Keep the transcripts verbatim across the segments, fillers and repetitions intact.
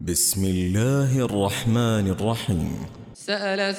بسم الله الرحمن الرحيم. سأل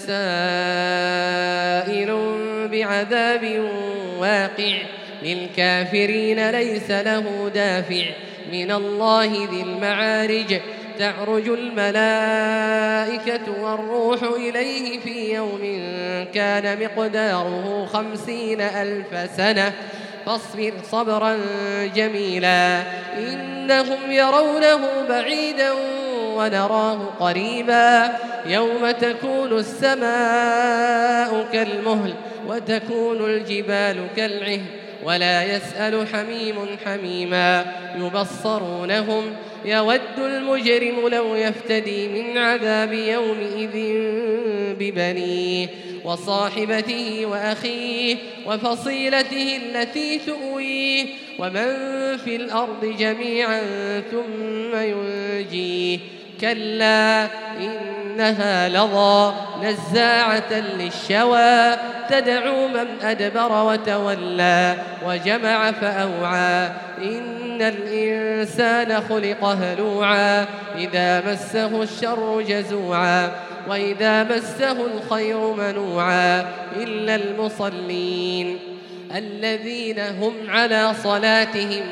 سائل بعذاب واقع للكافرين ليس له دافع من الله ذي المعارج تعرج الملائكة والروح إليه في يوم كان مقداره خمسين ألف سنة فاصبر صبرا جميلا إنهم يرونه بعيدا ونراه قريبا يوم تكون السماء كالمهل وتكون الجبال كالعهن ولا يسأل حميم حميما يبصرونهم يود المجرم لو يفتدي من عذاب يومئذ ببنيه وصاحبته وأخيه وفصيلته التي تؤويه ومن في الأرض جميعا ثم ينجيه كلا إنها لظى نزاعة للشوى تدعو من أدبر وتولى وجمع فأوعى إن الإنسان خلق هلوعا إذا مسه الشر جزوعا وإذا مسه الخير منوعا إلا المصلين الذين هم على صلاتهم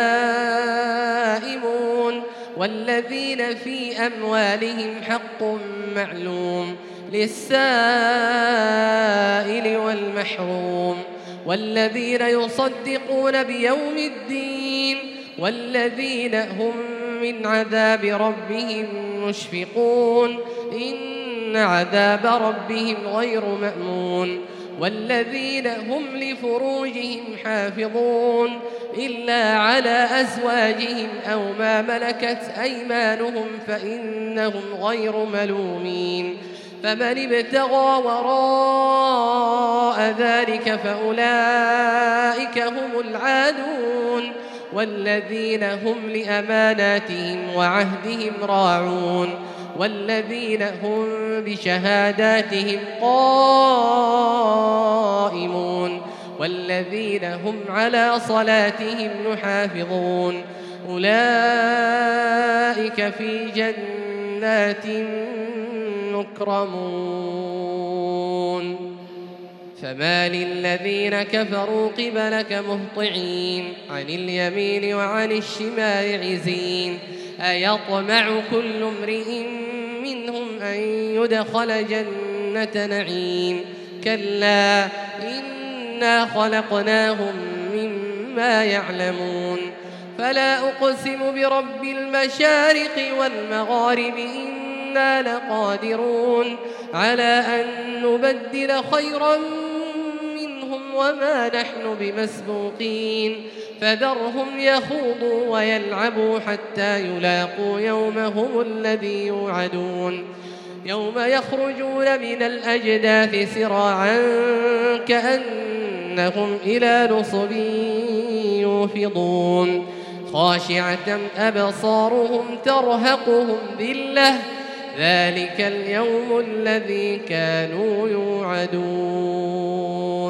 دائمون والذين في أموالهم حق معلوم للسائل والمحروم والذين يصدقون بيوم الدين والذين هم من عذاب ربهم مشفقون إن عذاب ربهم غير مأمون والذين هم لفروجهم حافظون إلا على أزواجهم أو ما ملكت أيمانهم فإنهم غير ملومين فمن ابتغى وراء ذلك فأولئك هم العادون والذين هم لأماناتهم وعهدهم راعون والذين هم بشهاداتهم قائمون والذين هم على صلاتهم يحافظون أولئك في جنات مكرمون فما للذين كفروا قبلك مهطعين عن اليمين وعن الشمال عزين أيطمع كل امرئ منهم أن يدخل جنة نعيم كلا إنا خلقناهم مما يعلمون فلا أقسم برب المشارق والمغارب إنا لقادرون على أن نبدل خيرا منهم وما نحن بمسبوقين فذرهم يخوضوا ويلعبوا حتى يلاقوا يومهم الذي يوعدون يوم يخرجون من الأجداث سراعا كأنهم إلى نصب يوفضون خاشعة أبصارهم ترهقهم ذلة ذلك اليوم الذي كانوا يوعدون.